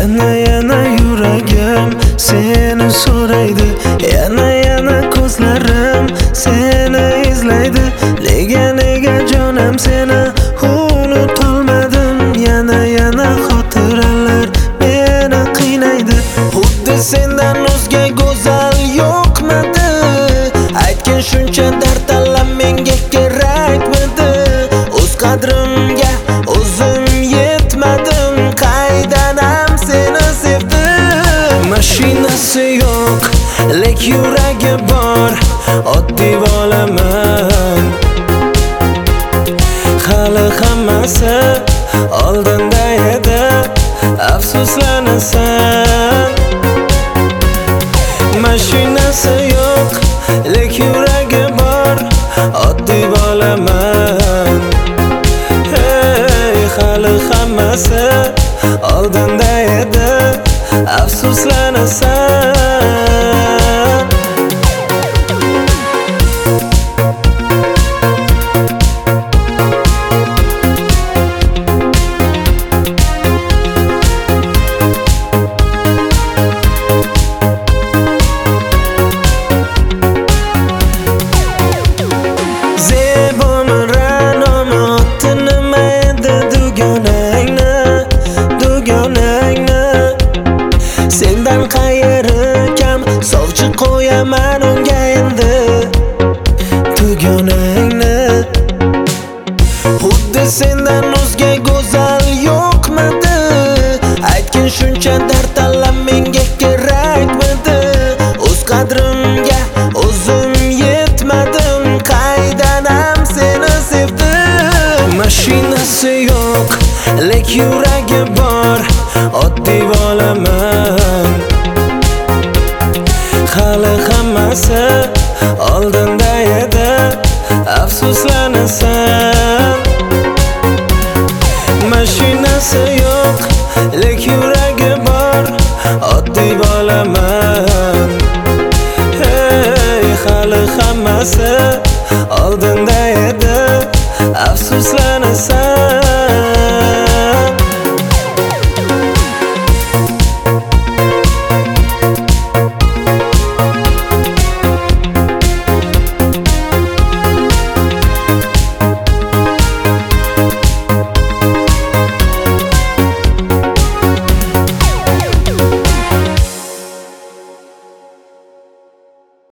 Yana yuragim seni so'raydi, yana ko'zlarim seni izlaydi. Nega jonim seni unutolmadim, yana xotiralar meni qiynaydi. Xuddi sendan o'zga go'zal yo'qmidi, aytgan shuncha dard alam menga kerakmidi. O'z qadrimga o'zim yetmadim, qaydanam seni sevdim. Mashinasi yo'q, lek yuragi bor, oddiy bolaman. Hali hammasi oldinda edi, afsuslanasan. Mashinasi yo'q, lek yuragi bor, oddiy bolaman. Hey, hali hammasi oldinda edi, afsuslanasan. Sendan qayeri kam, sovchi qo'yaman unga endi tugunangni. Xuddi sendan o'zga go'zal yo'qmidi, aytgan shuncha dard alam menga kerakmidi. O'z qadrimga o'zim yetmadim, qaydanam seni sevdim. Mashinasi yo'q, lek yuragi bor, oddiy bolaman. Hali hammasi oldinda edi, afsuslanasan. Mashinasi yo'q, lek yuragi bor, oddiy bolaman. Hey, hali hammasi oldinda edi, afsuslanasan.